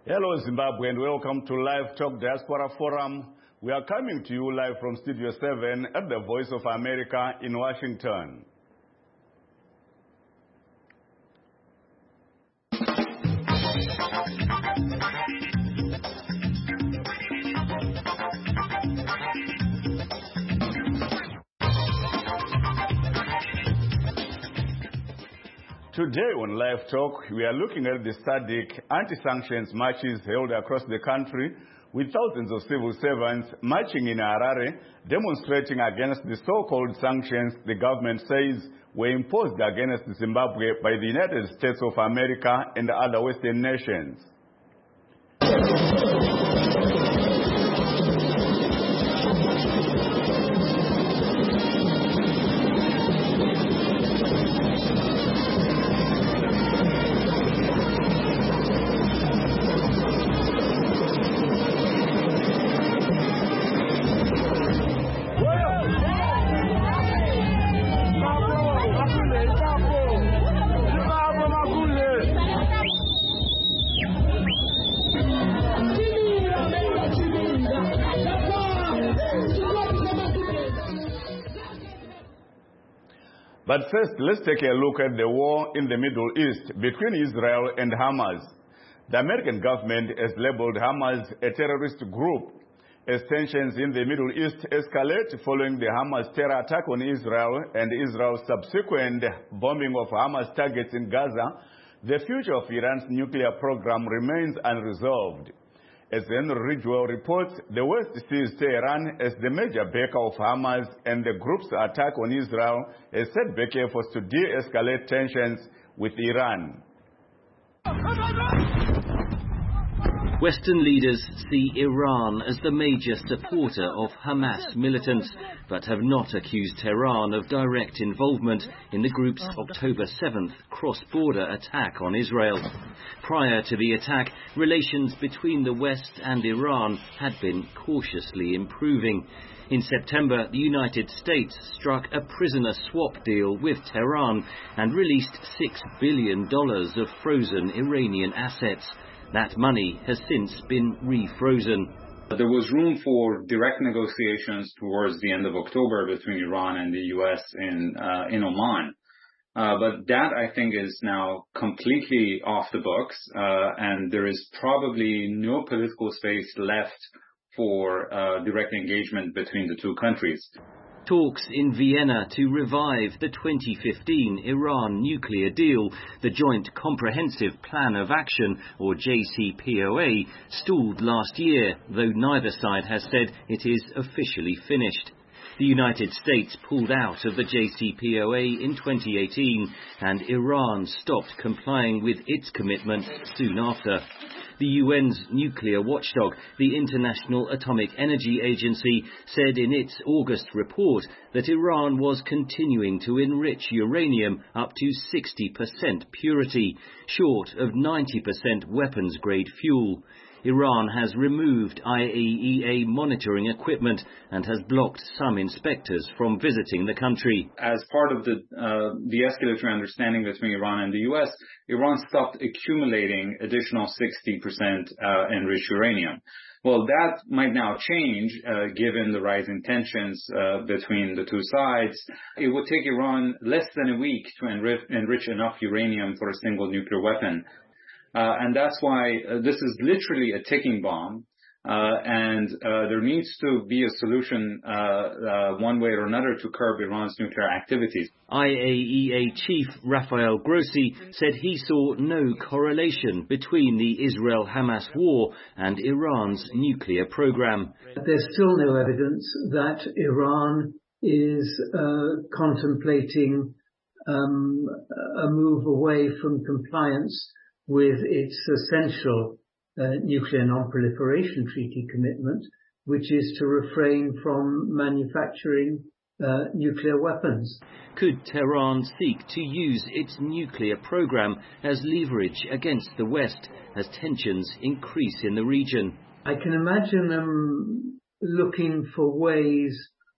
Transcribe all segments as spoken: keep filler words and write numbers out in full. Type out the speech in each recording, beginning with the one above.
Hello Zimbabwe and welcome to Live Talk Diaspora Forum. We are coming to you live from Studio seven at the Voice of America in Washington. Today on Live Talk, we are looking at the SADC anti-sanctions marches held across the country with thousands of civil servants marching in Harare, demonstrating against the so-called sanctions the government says were imposed against Zimbabwe by the United States of America and other Western nations. But first, let's take a look at the war in the Middle East between Israel and Hamas. The American government has labeled Hamas a terrorist group. As tensions in the Middle East escalate following the Hamas terror attack on Israel and Israel's subsequent bombing of Hamas targets in Gaza, the future of Iran's nuclear program remains unresolved. As Henry Ridgwell reports, the West sees Tehran as the major backer of Hamas, and the group's attack on Israel has set back efforts to de-escalate tensions with Iran. Western leaders see Iran as the major supporter of Hamas militants, but have not accused Tehran of direct involvement in the group's October seventh cross-border attack on Israel. Prior to the attack, relations between the West and Iran had been cautiously improving. In September, the United States struck a prisoner swap deal with Tehran and released six billion dollars of frozen Iranian assets. That money has since been refrozen. There was room for direct negotiations towards the end of October between Iran and the U S in, uh, in Oman. Uh, but that, I think, is now completely off the books, uh, and there is probably no political space left for uh, direct engagement between the two countries. Talks in Vienna to revive the twenty fifteen Iran nuclear deal, the Joint Comprehensive Plan of Action, or J C P O A, stalled last year, though neither side has said it is officially finished. The United States pulled out of the J C P O A in twenty eighteen, and Iran stopped complying with its commitment soon after. The U N's nuclear watchdog, the International Atomic Energy Agency, said in its August report that Iran was continuing to enrich uranium up to sixty percent purity, short of ninety percent weapons-grade fuel. Iran has removed I A E A monitoring equipment and has blocked some inspectors from visiting the country. As part of the uh, de-escalatory understanding between Iran and the U S, Iran stopped accumulating additional sixty percent uh, enriched uranium. Well, that might now change uh, given the rising tensions uh, between the two sides. It would take Iran less than a week to enrich, enrich enough uranium for a single nuclear weapon. Uh, and that's why uh, this is literally a ticking bomb, uh, and uh, there needs to be a solution uh, uh, one way or another to curb Iran's nuclear activities. I A E A chief Rafael Grossi said he saw no correlation between the Israel-Hamas war and Iran's nuclear program. There's still no evidence that Iran is uh, contemplating um, a move away from compliance with its essential uh, nuclear non-proliferation treaty commitment, which is to refrain from manufacturing uh, nuclear weapons. Could Tehran seek to use its nuclear program as leverage against the West as tensions increase in the region? I can imagine them looking for ways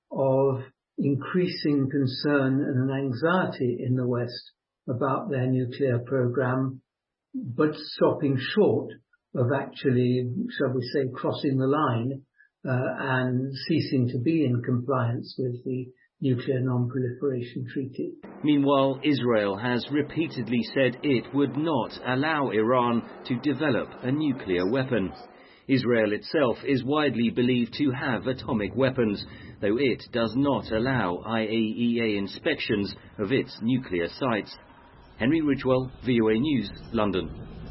of increasing concern and an anxiety in the West about their nuclear program, but stopping short of actually, shall we say, crossing the line uh, and ceasing to be in compliance with the Nuclear Non-Proliferation Treaty. Meanwhile, Israel has repeatedly said it would not allow Iran to develop a nuclear weapon. Israel itself is widely believed to have atomic weapons, though it does not allow I A E A inspections of its nuclear sites. Henry Ridgewell, V O A News, London.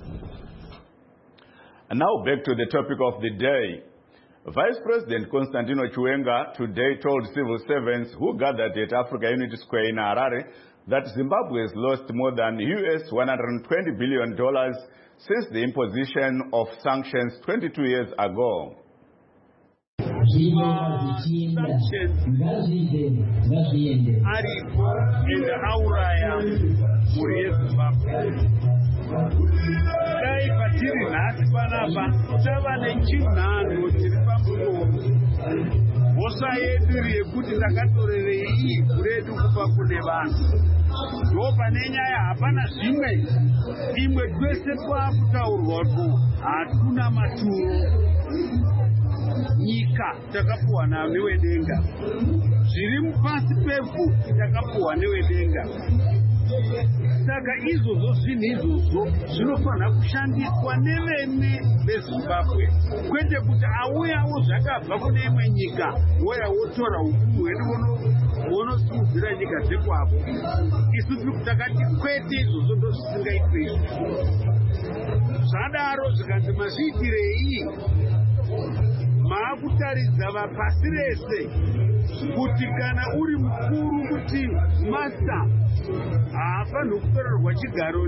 And now back to the topic of the day. Vice President Constantino Chiwenga today told civil servants who gathered at Africa Unity Square in Harare that Zimbabwe has lost more than U S one hundred twenty billion dollars since the imposition of sanctions twenty-two years ago. Dai patiri nhasi panapa tava nechinhano chiri pamuromo. Hosa yedu yekuti takatorerei kuredu kupa kune vanhu. Ndo pane nyaya hapana zvimwe. Imwe twese twakutaurwa ko hatuna maturo. Nyika takapuwa nayo newedenga. Zviri mupasi pevhu takapuwa newedenga. Saka izvozvo zvinhu izvozvo zvinofanira kushandiswa nevene veZimbabwe, kwete kuti auyawo zvakabva kune imwe nyika woya wotora ukuru hwedu vonosimudzira nyika dzekwavo. Isu tiri takati kwete izvozvo ndo zvisingaitwe izvo. Zvadaro zvikanzi mazviitirei maakutaridza vapasi rese kuti kana uri mukuru kuti master haafanirwi kutorerwa chigaro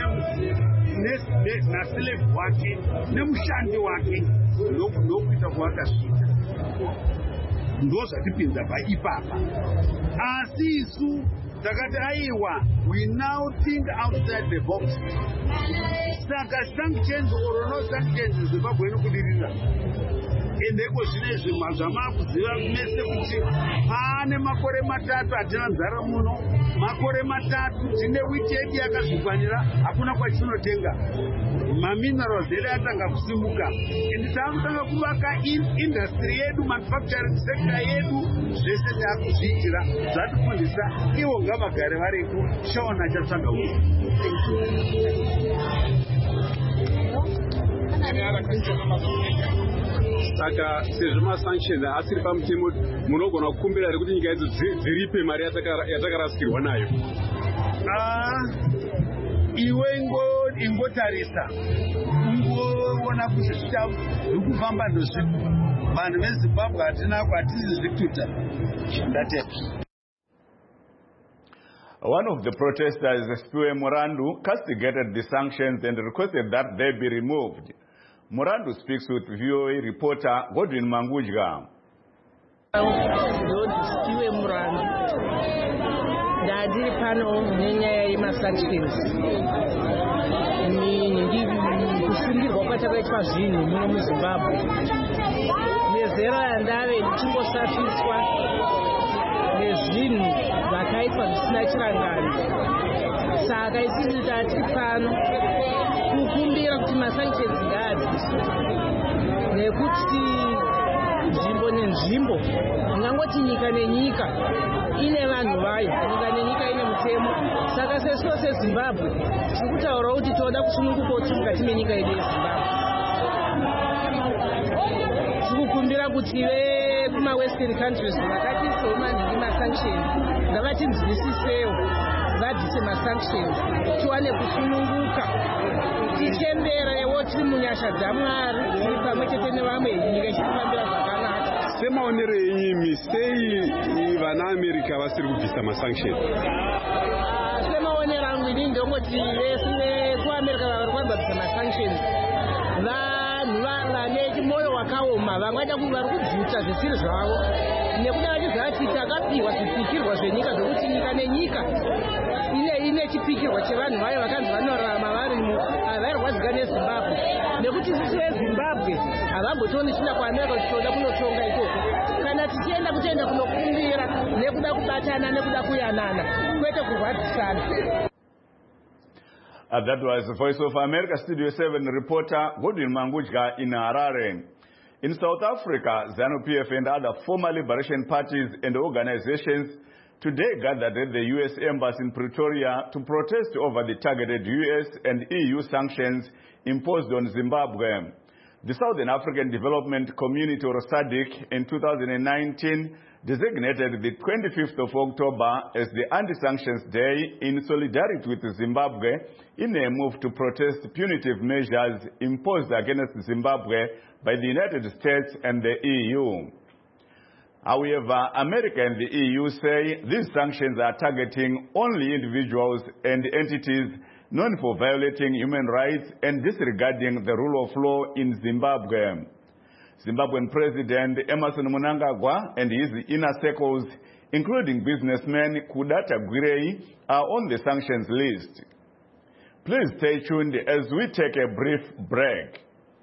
naslave wake nemushandi wake ndokuita kwaakasvika. Ndo zvatipinza paipapa. Asi isu takati aiwa, we now think outside the box. Saka sanctions or no sanctions Zimbabwe inokudirira. Endeko zvinezvi zvamakuziva mese kuti pane makore matatu hatina nzara muno, makore matatu tine wheat yedu yakazvikwanira, hakuna kwatinotenga. Maminerals edu atanga kusimuka. Ende takutanga kuvaka industry yedu, manufacturing sector yedu, zvese takuzviitira. Zvatifundisa ivo ngavagare variko, shawana chatsvaga uyu. Saka sezvo masanctions asiri pamutemo munogona kukumbira here kuti nyika idzo dziripe mari yatakarasikirwa nayo. Iwe ingotarisa ungoona kuti zviri kufamba ndozvipi. Vanhu veZimbabwe hatina kwatizvikuita. Ndatenda. One of the protesters, Spiwe Murandu, castigated the sanctions and requested that they be removed. Murandu speaks with V O A reporter Godwin Mangujga. Spiwe Murandu, ndadiri pano nenyaya yemasanctions. Kusungirwa kwatakaitwa zvinhu muno muZimbabwe. Nezera yandave ndichingosafiswa nezvinhu zvakaitwa zvisina chirangano. Saka isisi tatiri pano kukumbira kuti masanctions ngaabviswe, nekuti nzvimbo nenzvimbo, ngangoti nyika nenyika ine vanhu vayo, nyika nenyika ine mutemo. Saka sesuwo seZimbabwe tiri kutaura kuti toda kusununguka tiri mukati menyika yedu yeZimbabwe. Tiri kukumbira kuti vekuma-western countries vakatiisawo manhingi masanctions ngavatinzwisisewo, vabvise masanctions tiwane kusununguka, tichemberewo tiri munyasha dzaMwari, tiri pamwe chete nevamwe, nyika ichifambira zvakanaka. Semaonero enyu sei vana America vasiri kubvisa masanctions? Semaonero angu inini ndongoti vese kuAmerica vari kwanza kubvisa masanctions vanhu vane moyo wakaoma, vamwe vaita kuti vari kubvuta zvisiri zvavo, nekuda vachizvati takapiwa zvipikirwa zvenyika zvokuti nyika nenyika ine chipikirwa chevanhu vayo vakanzi vanorarama varimo, havarwadzika neZimbabwe, nekuti isusu veZimbabwe havambotioni tichienda kuAmerica tichioda kunotonga ikoko. Kana tichienda kutoenda kunokumbira nekuda kubatana nekuda kuyanana, kwete kurwadzisana. Uh, that was Voice of America Studio seven reporter Godwin Mangujka in Harare. In South Africa, ZANU-P F and other former liberation parties and organizations today gathered at the U S Embassy in Pretoria to protest over the targeted U S and E U sanctions imposed on Zimbabwe. The Southern African Development Community, or SADC, in two thousand nineteen designated the twenty-fifth of October as the Anti-Sanctions Day in solidarity with Zimbabwe in a move to protest punitive measures imposed against Zimbabwe by the United States and the E U. However, America and the E U say these sanctions are targeting only individuals and entities known for violating human rights and disregarding the rule of law in Zimbabwe. Zimbabwean President Emmerson Mnangagwa and his inner circles, including businessman Kudata Gwirei, are on the sanctions list. Please stay tuned as we take a brief break.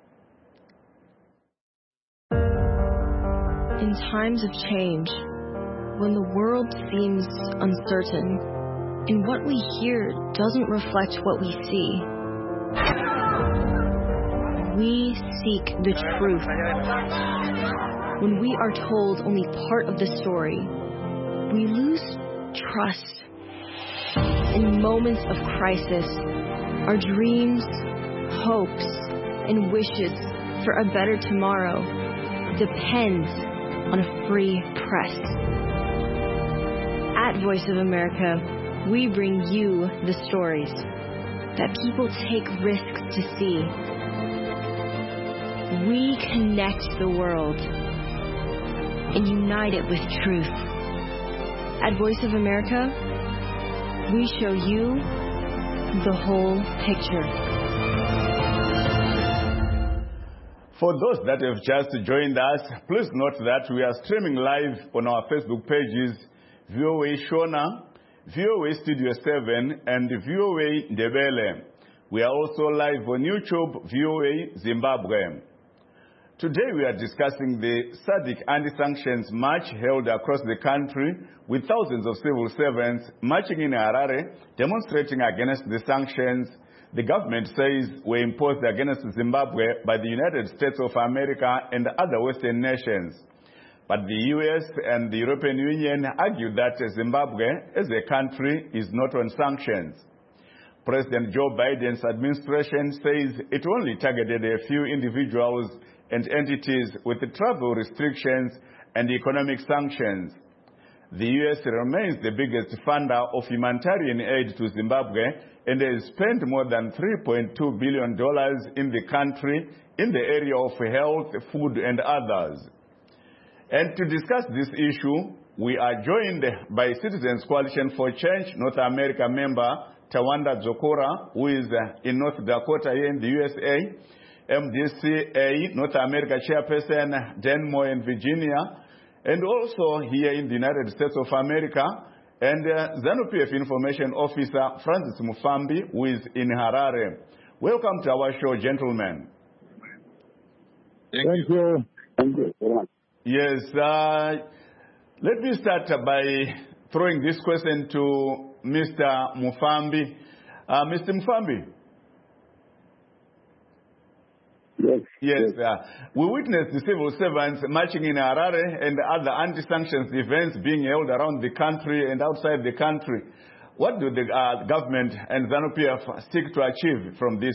In times of change, when the world seems uncertain, and what we hear doesn't reflect what we see, we seek the truth. When we are told only part of the story, we lose trust. In moments of crisis, our dreams, hopes, and wishes for a better tomorrow depends on a free press. At Voice of America, we bring you the stories that people take risks to see. We connect the world and unite it with truth. At Voice of America, we show you the whole picture. For those that have just joined us, please note that we are streaming live on our Facebook pages, V O A Shona, V O A Studio seven, and V O A Ndebele. We are also live on YouTube, V O A Zimbabwe. Today we are discussing the SADC anti-sanctions march held across the country with thousands of civil servants marching in Harare, demonstrating against the sanctions the government says were imposed against Zimbabwe by the United States of America and other Western nations. But the U S and the European Union argue that Zimbabwe as a country is not on sanctions. President Joe Biden's administration says it only targeted a few individuals and entities with travel restrictions and economic sanctions. The U S remains the biggest funder of humanitarian aid to Zimbabwe and has spent more than three point two billion dollars in the country in the area of health, food, and others. And to discuss this issue, we are joined by Citizens Coalition for Change North America member Tawanda Zokora, who is in North Dakota here in the U S A, M D C A North America chairperson Dan Moore in Virginia, and also here in the United States of America, and uh, ZANU-P F Information Officer Francis Mufambi, who is in Harare. Welcome to our show, gentlemen. Thank, Thank you. you. Thank you very much. Yes, uh, let me start by throwing this question to Mister Mufambi. Uh, Mister Mufambi. Yes. Yes. yes. Uh, we witnessed the civil servants marching in Harare and other anti-sanctions events being held around the country and outside the country. What do the uh, government and ZANU-P F seek to achieve from this?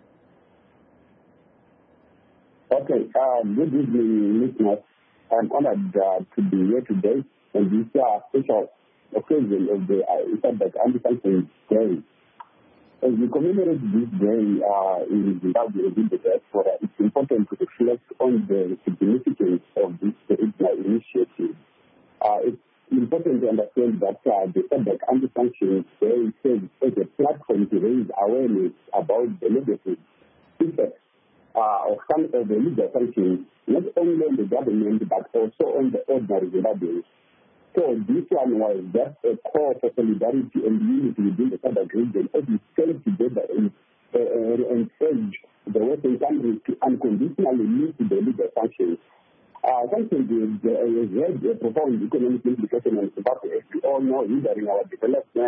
Okay. Uh, good evening, listeners. I'm honored uh, to be here today on this uh, special occasion of the uh, Anti-Sanctions Day. As we commemorate this day uh, in Zimbabwe in the diaspora, it's important to reflect on the significance of this initiative. Uh, it's important to understand that uh, the SADC Anti-Sanctions Day serves as a platform to raise awareness about the negative effects uh, of some of the legal sanctions, not only on the government but also on the ordinary Zimbabweans. So this one was just a call for solidarity and unity within the SADC region as we stand together and, uh, and urge the Western countries to unconditionally lift the legal sanctions. Uh, sanctions has uh, had a profound economic implication on Zimbabwe, as we all know, hindering our development,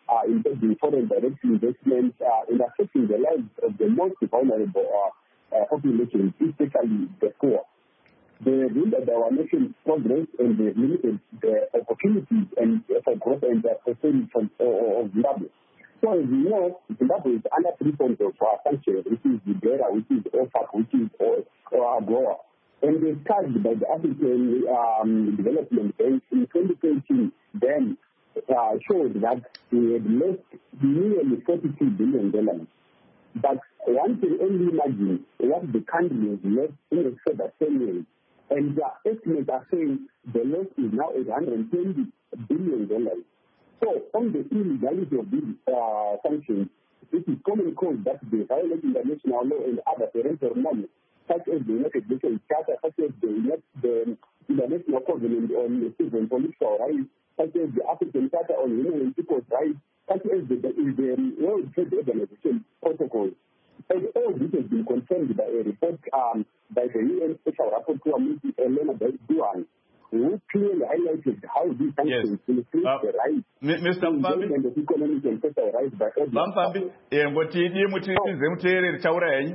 uh, impeding foreign direct investment uh, and affecting the lives of the most vulnerable uh, uh, populations, especially the poor. They hindered our nation's progress and they limited the opportunities and for growth and the prosperity of Zimbabwe. So as you know, Zimbabwe is under three forms of uh, sanctions, which is Libera, which is OFAC, which is AGOA. And they charged by the African um, Development Bank in twenty twenty, then uh, showed that we had lost nearly forty-two billion dollars. But one can only imagine what the country has lost in the further ten years. And the estimates are saying the loss is now eight hundred twenty billion dollars. So on the illegality of these uh, sanctions, it is common cause that they violate international law and other parental norms, such as the United Nations Charter, such as the, the International Covenant on Civil and Political Rights, such as the African Charter on Human and People's Rights, such as the, the, the World Trade Organization protocol. And all this has been confirmed by a report um, by the U N Special Rapporteur, Missus Elena Duan, who clearly highlighted how these sanctions yes. influence uh, the rights Mister Mpambi, and the economic and social rights by everyone. Mpambi, eh, ngoti ndiye mutirize muteereri taura yenyu.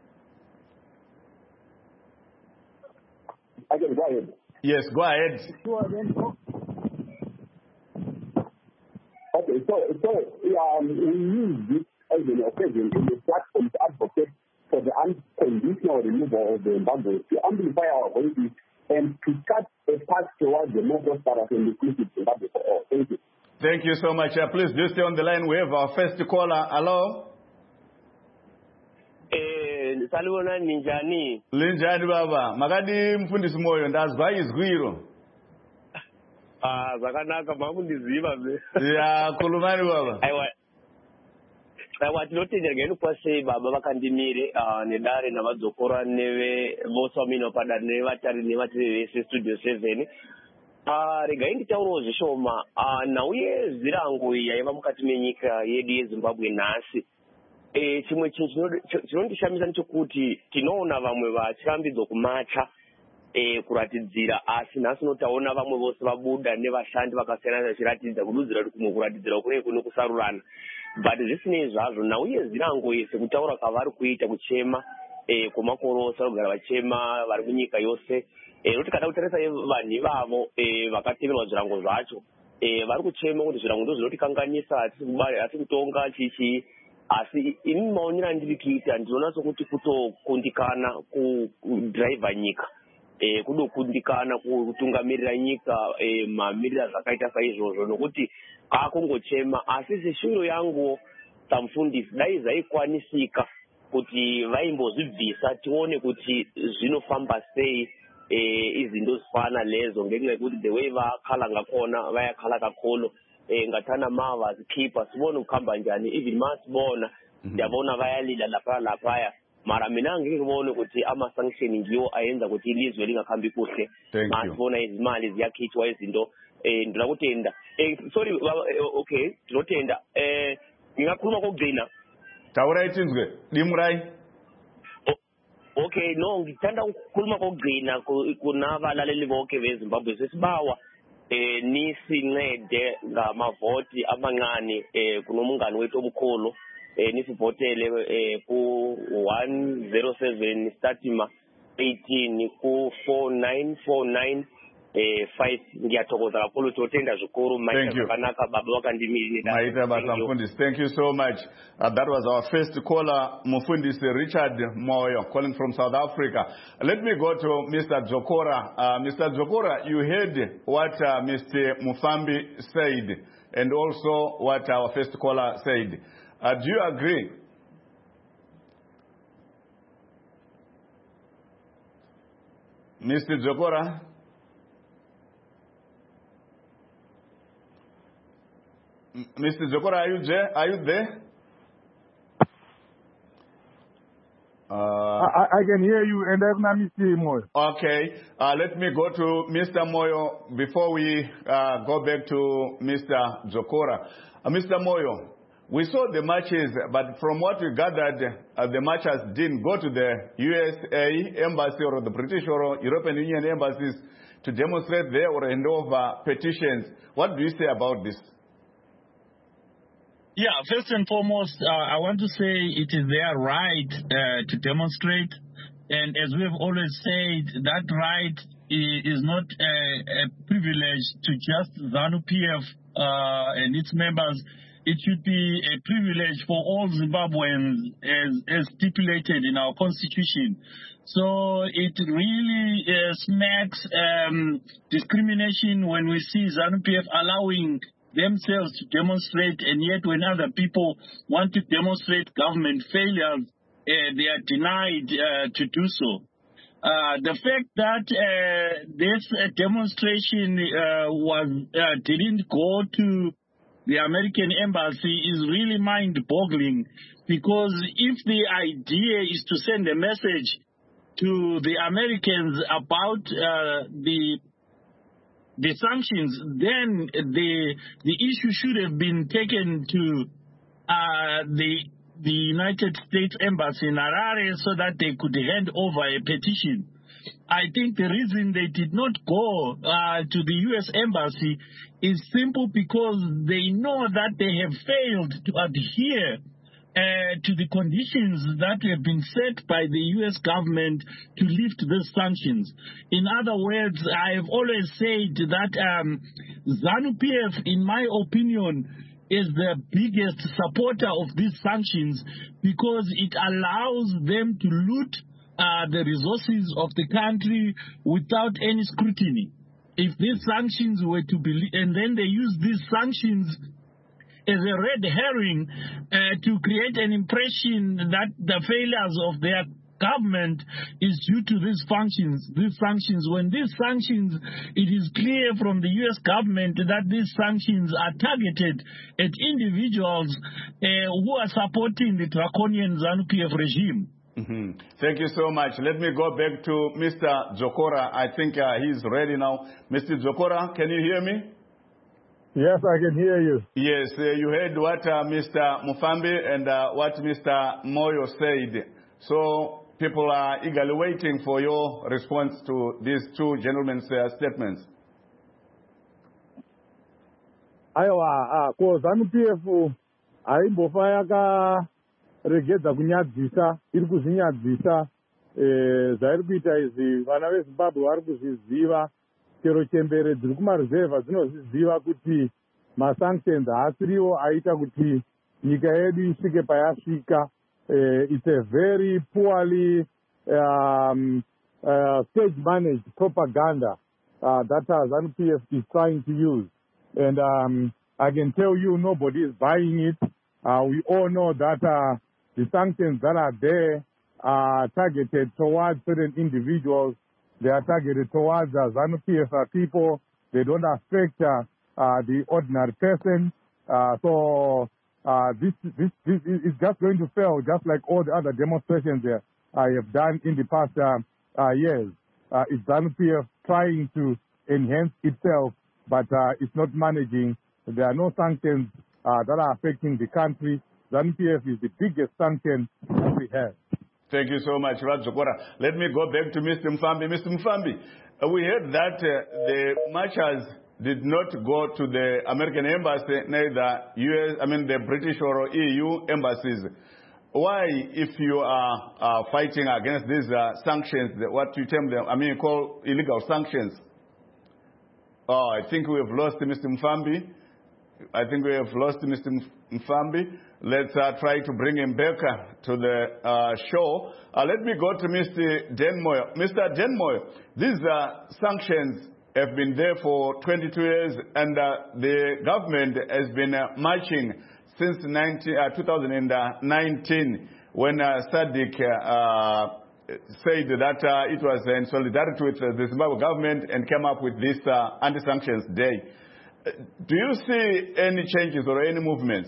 I can go ahead. Yes, go ahead. Okay, so so um, we use this as an occasion in the platform to advocate for the unconditional removal of the embargo, to amplify our voices and to cut a path towards the more prosperous and inclusive Zimbabwe for all. Thank you. Thank you so much. Uh, please do stay on the line. We have our first caller. Hello? Eh, salibona ninjani? Linjani baba. Makadi mfundisi moyo ndazwa izwiro. Ah, zakanaka mamundiziva be. Ya kulumani baba. Aiwa. Aiwa tinotendera ngeni kwase baba vakandimire ah nedare navadzokora neve vose vamino pada nevatari nevatiri vese studio seven. Ah regai nditaurawo zvishoma ah nauye zirango yaiva mukati menyika yedu yeZimbabwe nhasi. Eh chimwe chinhu chinondishamisa ndechekuti tinoona vamwe vachirambidzwa kumacha eh kuratidzira asi nhasi notaona vamwe vose vabuda nevashandi vakasiyana vachiratidza kududzira kuti kumwe kuratidzira kune kuno kusarurana. But zvisinei zvazvo nauye zirango yese kutaura kwavari kuita kuchema eh kumakorosa kugara vachema vari kunyika yose. Eh noti kada kutarisa vanhu ivavo eh vakateverwa zvirango zvacho eh vari kuchema kuti zvirango ndizvo zvinotikanganisa hatisi kubara hatisi kutonga chichi. Asi ini maonera ndiri kuita ndinoona sokuti kutokundikana kudhiraivha nyika eh kudokundikana kutungamirira nyika eh mamirira zvakaita saizvozvo nokuti akungochema asi seshuro yangu tamfundisi dai zvaikwanisika kuti vaimbozvibvisa tione kuti zvinofamba sei eh izinto zifana lezo ngenxa yekuti the way vakhala ngakhona vayakhala kakhulu eh ngathana mava zikhipha sibona ukuhamba njani even masibona ndiyabona bayalila lapha lapha mara mina ngikubona ukuthi ama sanction ngiyo ayenza ukuthi ilizwe lingakhambi kuhle masibona izimali ziyakhithwa izinto eh ndinakutenda eh sorry okay ndinotenda eh ngingakhuluma kokugcina taura itinzwe dimurai. Okay no ngithanda ukukhuluma kokugcina kunabalaleli bonke beZimbabwe sesibawa eh nisincede ngamavoti amancane eh kunomungane wethu omkhulu eh nisivotele eh ku one zero seven Statima eighteen ku four nine four nine eh five ngiyathokoza kakhulu totenda zvikuru maita kanaka baba wakandimiri maita basa mfundisi. Thank you so much. Uh, that was our first caller, Mufundisi Richard Moyo, calling from South Africa. Let me go to Mister Dzokora. Uh, Mister Dzokora, you heard what uh, Mister Mufambi said and also what our first caller said. Uh, do you agree? Mister Dzokora? Mister Dzokora, are you there? Are you there? Uh, I, I can hear you, and I'm not Mister Moyo. Okay, uh, let me go to Mister Moyo before we uh, go back to Mister Dzokora. Uh, Mister Moyo, we saw the marches, but from what we gathered, uh, the marchers didn't go to the U S A embassy or the British or European Union embassies to demonstrate there or hand over petitions. What do you say about this? Yeah, first and foremost, uh, I want to say it is their right uh, to demonstrate. And as we have always said, that right is not a, a privilege to just ZANU-P F uh, and its members. It should be a privilege for all Zimbabweans as, as stipulated in our constitution. So it really uh, smacks um, discrimination when we see ZANU-P F allowing themselves to demonstrate, and yet when other people want to demonstrate government failures, uh, they are denied uh, to do so. Uh, the fact that uh, this uh, demonstration uh, was uh, didn't go to the American embassy is really mind-boggling, because if the idea is to send a message to the Americans about uh, the the sanctions, then the the issue should have been taken to uh, the the United States Embassy in Harare so that they could hand over a petition. I think the reason they did not go uh, to the U S Embassy is simple because they know that they have failed to adhere Uh, to the conditions that have been set by the U S government to lift these sanctions. In other words, I have always said that um, ZANU-P F, in my opinion, is the biggest supporter of these sanctions because it allows them to loot uh, the resources of the country without any scrutiny. If these sanctions were to be, and then they use these sanctions as a red herring uh, to create an impression that the failures of their government is due to these sanctions. These sanctions, when these sanctions, it is clear from the U S government that these sanctions are targeted at individuals uh, who are supporting the draconian ZANU-P F regime. Mm-hmm. Thank you so much. Let me go back to Mister Dzokora. I think uh, he's ready now. Mister Dzokora, can you hear me? Yes, I can hear you. Yes, uh, you heard what uh, Mister Mufambi and uh, what Mister Moyo said. So people are eagerly waiting for your response to these two gentlemen's uh, statements. Aiwa, ko ZANU-P F aimbofa yakaregedza kunyadzisa, iri kuzvinyadzisa zvairi kuita izvi. Vana veZimbabwe vari kuzviziva. Chero chembere dziri kumaruzevha dzinozviziva kuti masanctions haasiriwo aita kuti nyika yedu isvike payasvika. Uh, it's a very poorly um, uh, stage managed propaganda uh, that uh, ZANU-P F is trying to use. And um, I can tell you nobody is buying it. Uh, we all know that uh, the sanctions that are there are targeted towards certain individuals. They are targeted towards uh, ZANU-P F uh, people. They don't affect uh, uh, the ordinary person. Uh, so uh, this, this, this is just going to fail, just like all the other demonstrations uh, I have done in the past uh, uh, years. Uh, it's ZANU-P F trying to enhance itself, but uh, it's not managing. There are no sanctions uh, that are affecting the country. ZANU-P F is the biggest sanction that we have. Thank you so much, Radzokora. Let me go back to Mister Mufambi. Mister Mufambi, uh, we heard that uh, the marchers did not go to the American embassy, neither U S, I mean the British or E U embassies. Why, if you are uh, fighting against these uh, sanctions, what you term them, I mean, you call illegal sanctions? Oh, I think we have lost Mister Mufambi. I think we have lost Mister Mufambi. Let's uh, try to bring him back uh, to the uh, show. Uh, let me go to Mister Denmoy. Mister Denmoy, these uh, sanctions have been there for twenty-two years, and uh, the government has been uh, marching since nineteen, uh, two thousand nineteen, when uh, SADC uh, said that uh, it was in solidarity with uh, the Zimbabwe government and came up with this uh, anti-sanctions day. Uh, do you see any changes or any movements?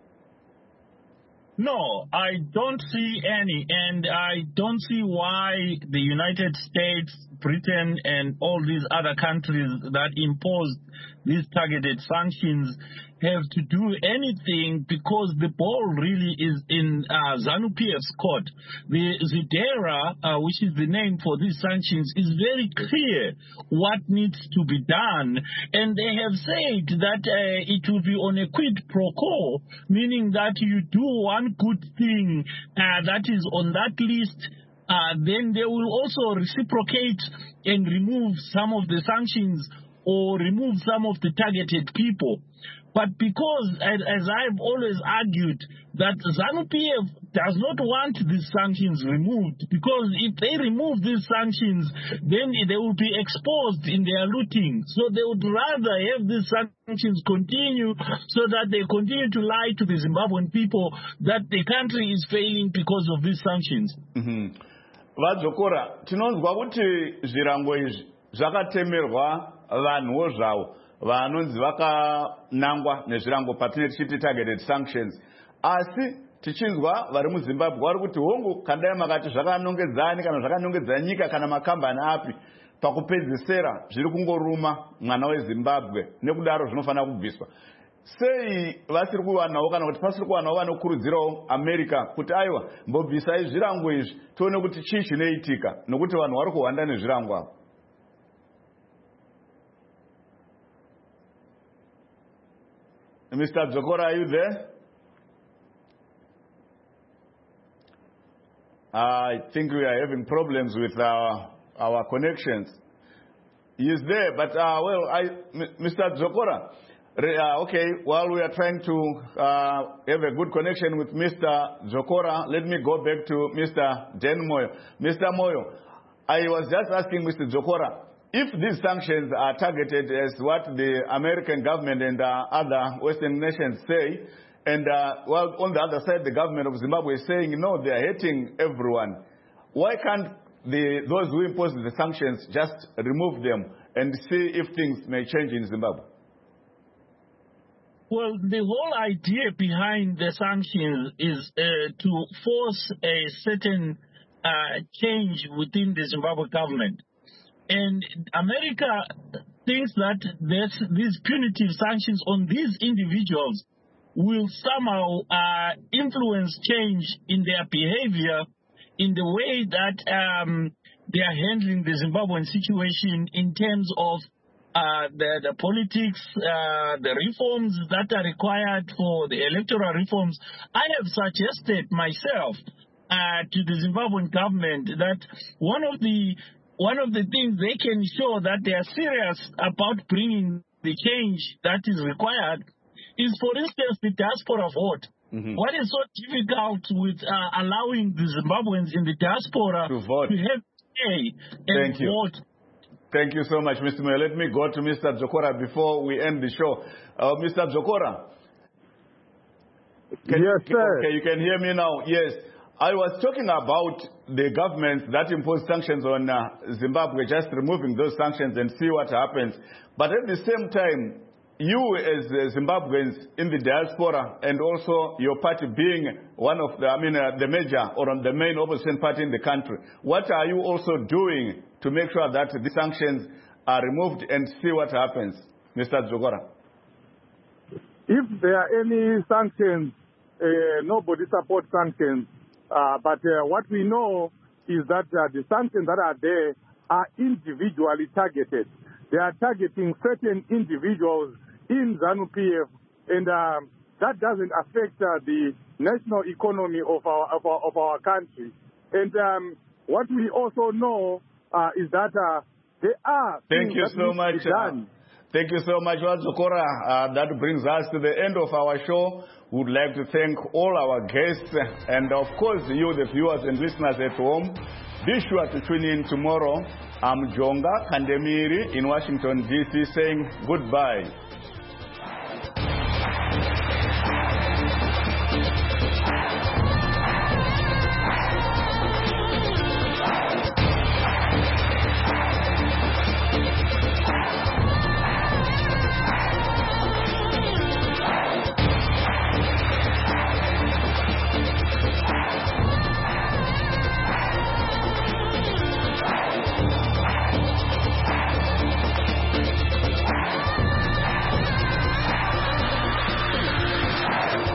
No, I don't see any, and I don't see why the United States, Britain, and all these other countries that imposed these targeted sanctions have to do anything, because the ball really is in uh, ZANU-PF's court. The ZIDERA, uh, which is the name for these sanctions, is very clear what needs to be done, and they have said that uh, it will be on a quid pro quo, meaning that you do one good thing uh, that is on that list, uh, then they will also reciprocate and remove some of the sanctions or remove some of the targeted people. But because, as I've always argued, that ZANU-P F does not want these sanctions removed, because if they remove these sanctions, then they will be exposed in their looting. So they would rather have these sanctions continue, so that they continue to lie to the Zimbabwean people that the country is failing because of these sanctions. Mm-hmm. Vadzokora, tinonzwa kuti zvirango izvi zvakatemerwa vanhuwo zvavo vanonzi vakanangwa nezvirango patinenge tichiti targeted sanctions, asi tichinzwa vari muZimbabwe vari kuti hongu kandai makati zvakanongedzani kana zvakanongedza nyika kana makambani api, pakupedzisira zviri kungoruma mwana weZimbabwe, nekudaro zvinofanira kubviswa. Sei vasiri kuwanawo kana kuti pasiri kuwanawo vanokurudzirawo America kuti aiwa mbobvisai zvirango izvi tione kuti chii chinoitika, nokuti vanhu vari kuhwanda nezvirango avo? Mister Dzokora, are you there? I think we are having problems with our, our connections. He is there, but uh, well, I, Mister Dzokora, uh, okay, while we are trying to uh, have a good connection with Mister Dzokora, let me go back to Mister Dan Moyo. Mister Moyo, I was just asking Mister Dzokora, if these sanctions are targeted as what the American government and uh, other Western nations say, and uh, well, on the other side, the government of Zimbabwe is saying, no, they are hating everyone, why can't the, those who impose the sanctions just remove them and see if things may change in Zimbabwe? Well, the whole idea behind the sanctions is uh, to force a certain uh, change within the Zimbabwe government. And America thinks that this, these punitive sanctions on these individuals will somehow uh, influence change in their behavior, in the way that um, they are handling the Zimbabwean situation in terms of uh, the, the politics, uh, the reforms that are required for the electoral reforms. I have suggested myself uh, to the Zimbabwean government that one of the One of the things they can show that they are serious about bringing the change that is required is, for instance, the diaspora vote. Mm-hmm. What is so difficult with uh, allowing the Zimbabweans in the diaspora to vote, to have say and Thank you. vote? Thank you so much, Mister Moyo. Let me go to Mister Dzokora before we end the show. Uh, Mister Dzokora. Can, yes, sir. Okay, you can hear me now. Yes. I was talking about the governments that impose sanctions on uh, Zimbabwe, just removing those sanctions and see what happens. But at the same time, you as uh, Zimbabweans in the diaspora, and also your party being one of the, I mean, uh, the major or the main opposition party in the country, what are you also doing to make sure that the sanctions are removed and see what happens, Mister Dzokora? If there are any sanctions, uh, nobody supports sanctions. Uh, but uh, what we know is that uh, the sanctions that are there are individually targeted. They are targeting certain individuals in ZANU-P F, and um, that doesn't affect uh, the national economy of our of our, of our country. And um, what we also know uh, is that uh, there are Thank you so much. Done. Thank you so much, Dzokora. Uh, that brings us to the end of our show. We would like to thank all our guests and, of course, you, the viewers and listeners at home. Be sure to tune in tomorrow. I'm Jonga Kandemiri in Washington, D C saying goodbye.